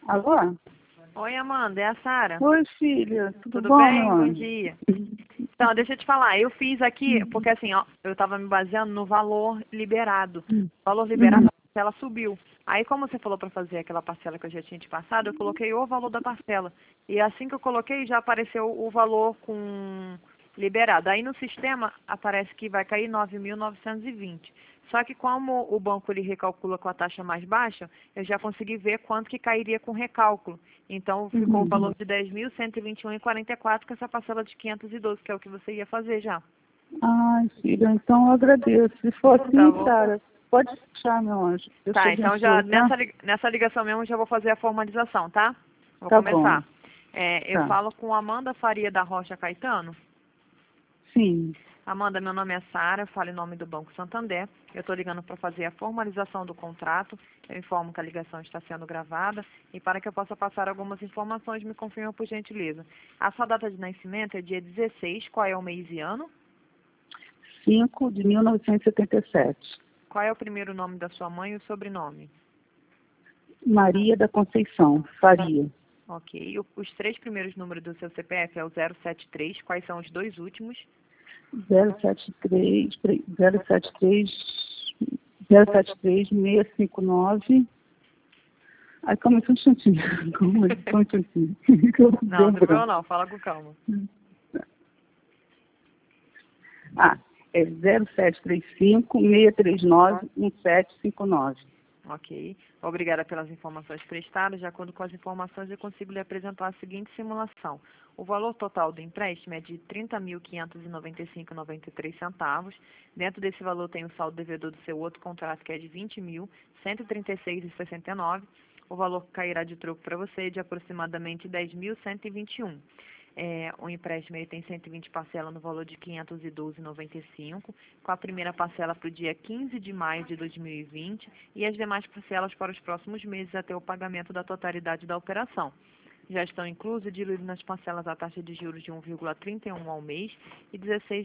Alô? Oi, Amanda, é a Sara. Oi, filha. Tudo bom, bem? meu Bom anjo? dia. Então, deixa eu te falar, eu fiz aqui, porque assim, ó, eu estava me baseando no valor liberado. O valor liberado, a parcela subiu. Aí, como você falou para fazer aquela parcela que eu já tinha te passado, eu coloquei o valor da parcela. E assim que eu coloquei, já apareceu o valor com liberado. Aí no sistema aparece que vai cair 9.920. Só que como o banco ele recalcula com a taxa mais baixa, eu já consegui ver quanto que cairia com recálculo. Então ficou o valor de 10.121,44 com essa parcela de 512, que é o que você ia fazer já. Ai, filha, então eu agradeço. Se for assim, Tá bom? Sara, pode deixar, meu anjo. Deus te Tá, então já abençoe, tá? nessa ligação mesmo eu já vou fazer a formalização, tá? Vou Tá bom, começar. Eu tá. falo com Amanda Faria da Rocha Caetano. Sim. Amanda, meu nome é Sara, falo em nome do Banco Santander. Eu estou ligando para fazer a formalização do contrato. Eu informo que a ligação está sendo gravada e para que eu possa passar algumas informações, me confirma por gentileza. A sua data de nascimento é dia 16, qual é o mês e ano? 5 de 1977. Qual é o primeiro nome da sua mãe e o sobrenome? Maria da Conceição, Faria. Ok. Os três primeiros números do seu CPF é o 073, quais são os dois últimos? 073, 073, 073 659. Ai, calma aí, só um instantinho. Calma aí, só um instantinho. Não, não tem problema não, fala com calma. Ah, é 0735-639-1759. Ok. Obrigada pelas informações prestadas. De acordo com as informações, eu consigo lhe apresentar a seguinte simulação. O valor total do empréstimo é de R$ 30.595,93. Dentro desse valor tem o saldo devedor do seu outro contrato, que é de R$ 20.136,69. O valor que cairá de troco para você é de aproximadamente R$ 10.121. O empréstimo ele tem 120 parcelas no valor de R$ 512,95, com a primeira parcela para o dia 15 de maio de 2020 e as demais parcelas para os próximos meses até o pagamento da totalidade da operação. Já estão inclusos e diluídos nas parcelas a taxa de juros de 1,31 ao mês e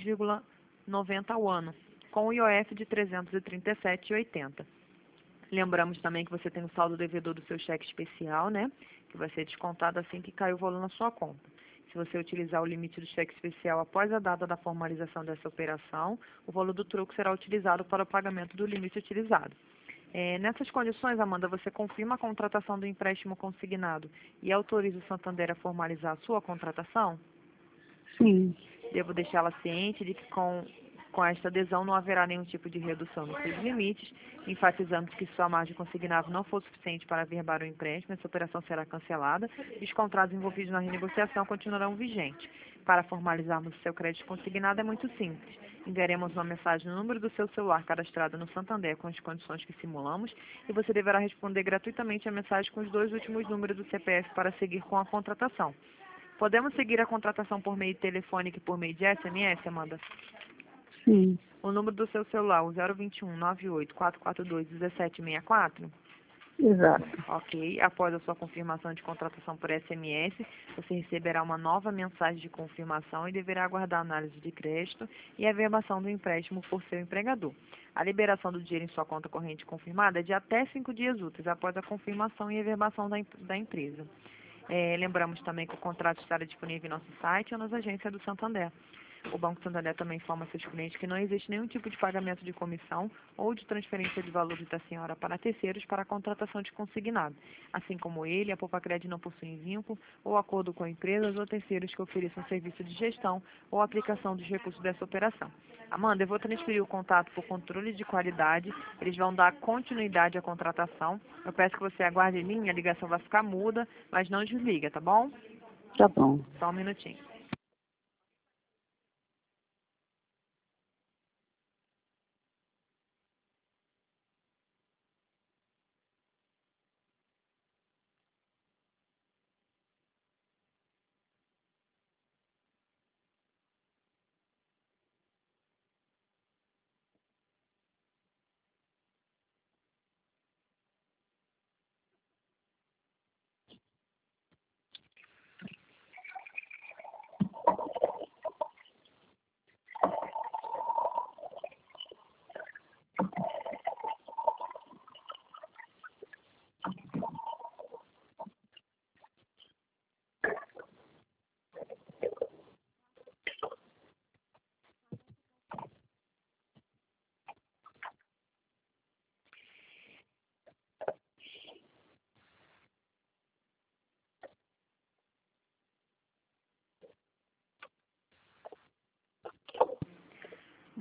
16,90 ao ano, com o IOF de R$ 337,80. Lembramos também que você tem o saldo devedor do seu cheque especial, né? Que vai ser descontado assim que cair o valor na sua conta. Se você utilizar o limite do cheque especial após a data da formalização dessa operação, o valor do troco será utilizado para o pagamento do limite utilizado. Nessas condições, Amanda, você confirma a contratação do empréstimo consignado e autoriza o Santander a formalizar a sua contratação? Sim. Devo deixá-la ciente de que com esta adesão não haverá nenhum tipo de redução nos seus limites. Enfatizamos que se sua margem consignável não for suficiente para averbar o empréstimo, essa operação será cancelada e os contratos envolvidos na renegociação continuarão vigentes. Para formalizarmos o seu crédito consignado é muito simples. Enviaremos uma mensagem no número do seu celular cadastrado no Santander com as condições que simulamos e você deverá responder gratuitamente a mensagem com os dois últimos números do CPF para seguir com a contratação. Podemos seguir a contratação por meio telefônico e por meio de SMS, Amanda? Sim. O número do seu celular, o 021 98 442 1764? Exato. Ok. Após a sua confirmação de contratação por SMS, você receberá uma nova mensagem de confirmação e deverá aguardar a análise de crédito e a averbação do empréstimo por seu empregador. A liberação do dinheiro em sua conta corrente confirmada é de até 5 dias úteis após a confirmação e averbação da empresa. Lembramos também que o contrato estará disponível em nosso site ou nas agências do Santander. O Banco Santander também informa a seus clientes que não existe nenhum tipo de pagamento de comissão ou de transferência de valores da senhora para terceiros para a contratação de consignado. Assim como ele, a Poupa-Cred não possui vínculo ou acordo com empresas ou terceiros que ofereçam serviço de gestão ou aplicação dos recursos dessa operação. Amanda, eu vou transferir o contato por controle de qualidade. Eles vão dar continuidade à contratação. Eu peço que você aguarde em linha, a ligação vai ficar muda, mas não desliga, tá bom? Tá bom. Só um minutinho.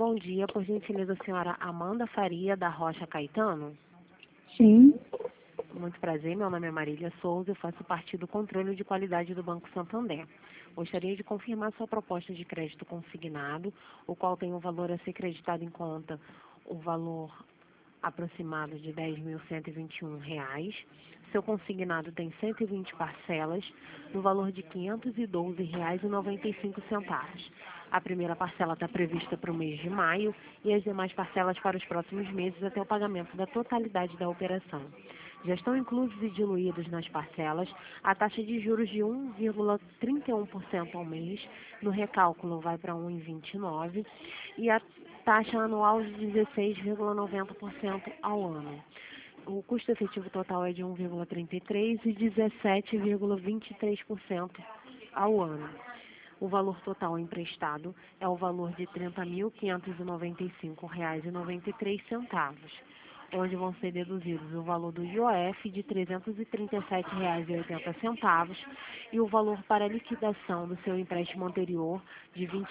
Bom dia, por gentileza, a senhora Amanda Faria da Rocha Caetano. Sim. Muito prazer, meu nome é Marília Souza, eu faço parte do controle de qualidade do Banco Santander. Gostaria de confirmar sua proposta de crédito consignado, o qual tem um valor a ser creditado em conta, o valor aproximado de R$ 10.121. Seu consignado tem 120 parcelas, no valor de R$ 512,95. A primeira parcela está prevista para o mês de maio e as demais parcelas para os próximos meses até o pagamento da totalidade da operação. Já estão inclusos e diluídos nas parcelas a taxa de juros de 1,31% ao mês, no recálculo vai para 1,29% e a taxa anual de 16,90% ao ano. O custo efetivo total é de 1,33% e 17,23% ao ano. O valor total emprestado é o valor de R$ 30.595,93, onde vão ser deduzidos o valor do IOF de R$ 337,80 e o valor para liquidação do seu empréstimo anterior de R$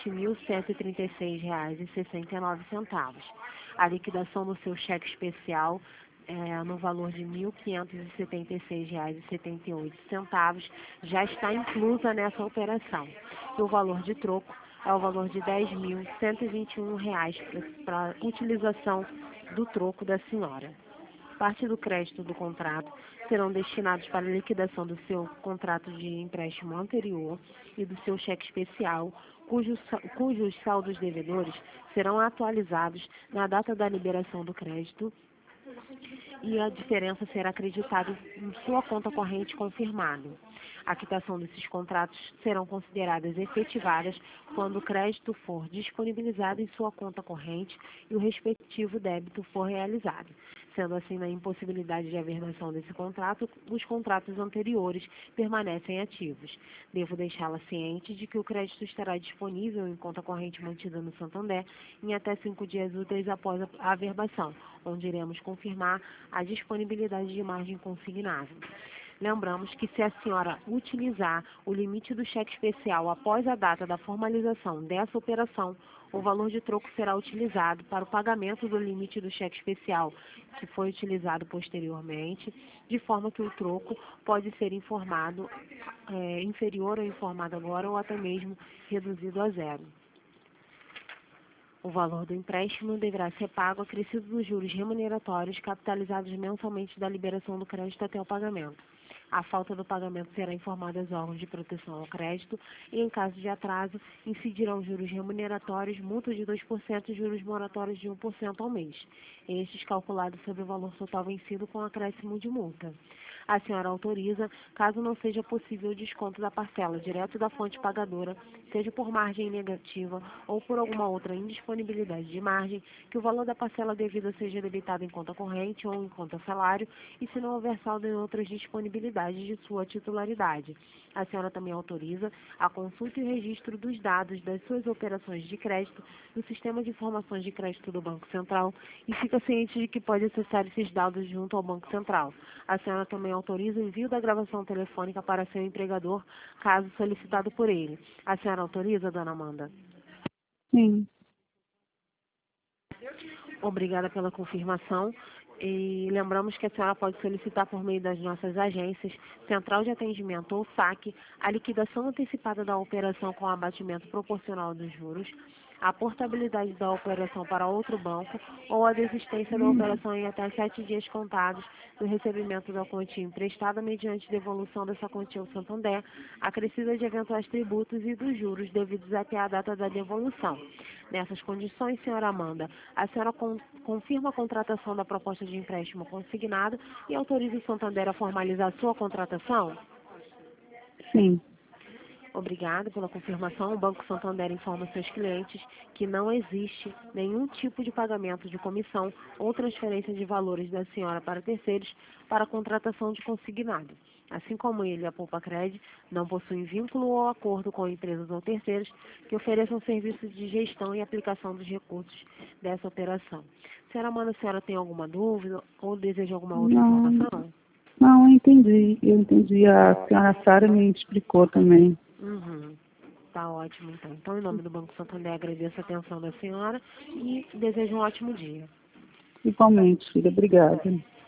20.136,69. A liquidação do seu cheque especial no valor de R$ 1.576,78 já está inclusa nessa operação. E o valor de troco é o valor de R$ 10.121 para utilização do troco da senhora. Parte do crédito do contrato serão destinados para a liquidação do seu contrato de empréstimo anterior e do seu cheque especial, cujos saldos devedores serão atualizados na data da liberação do crédito e a diferença será acreditada em sua conta corrente confirmado. A quitação desses contratos serão consideradas efetivadas quando o crédito for disponibilizado em sua conta corrente e o respectivo débito for realizado. Sendo assim, na impossibilidade de averbação desse contrato, os contratos anteriores permanecem ativos. Devo deixá-la ciente de que o crédito estará disponível em conta corrente mantida no Santander em até 5 dias úteis após a averbação, onde iremos confirmar a disponibilidade de margem consignável. Lembramos que se a senhora utilizar o limite do cheque especial após a data da formalização dessa operação, o valor de troco será utilizado para o pagamento do limite do cheque especial que foi utilizado posteriormente, de forma que o troco pode ser informado, inferior ou informado agora, ou até mesmo reduzido a zero. O valor do empréstimo deverá ser pago acrescido dos juros remuneratórios capitalizados mensalmente da liberação do crédito até o pagamento. A falta do pagamento será informada aos órgãos de proteção ao crédito e, em caso de atraso, incidirão juros remuneratórios, multa de 2% e juros moratórios de 1% ao mês, estes calculados sobre o valor total vencido com acréscimo de multa. A senhora autoriza, caso não seja possível o desconto da parcela direto da fonte pagadora, seja por margem negativa ou por alguma outra indisponibilidade de margem, que o valor da parcela devida seja debitado em conta corrente ou em conta salário e se não houver saldo em outras disponibilidades de sua titularidade. A senhora também autoriza a consulta e registro dos dados das suas operações de crédito no Sistema de Informações de Crédito do Banco Central e fica ciente de que pode acessar esses dados junto ao Banco Central. A senhora também autoriza o envio da gravação telefônica para seu empregador, caso solicitado por ele. A senhora autoriza, dona Amanda? Sim. Obrigada pela confirmação. E lembramos que a senhora pode solicitar por meio das nossas agências, Central de Atendimento ou SAC, a liquidação antecipada da operação com abatimento proporcional dos juros, a portabilidade da operação para outro banco ou a desistência da operação em até 7 dias contados do recebimento da quantia emprestada mediante devolução dessa quantia ao Santander, acrescida de eventuais tributos e dos juros devidos até a data da devolução. Nessas condições, senhora Amanda, a senhora confirma a contratação da proposta de empréstimo consignado e autoriza o Santander a formalizar sua contratação? Sim. Obrigada pela confirmação. O Banco Santander informa seus clientes que não existe nenhum tipo de pagamento de comissão ou transferência de valores da senhora para terceiros para a contratação de consignado. Assim como ele, a Poupa-Cred, não possui vínculo ou acordo com empresas ou terceiros que ofereçam serviços de gestão e aplicação dos recursos dessa operação. Senhora Amanda, a senhora tem alguma dúvida ou deseja alguma outra informação? Não, eu entendi. A senhora Sara me explicou também. Uhum. Tá ótimo, então. Então, em nome do Banco Santander, agradeço a atenção da senhora e desejo um ótimo dia. Igualmente, filha. Obrigada.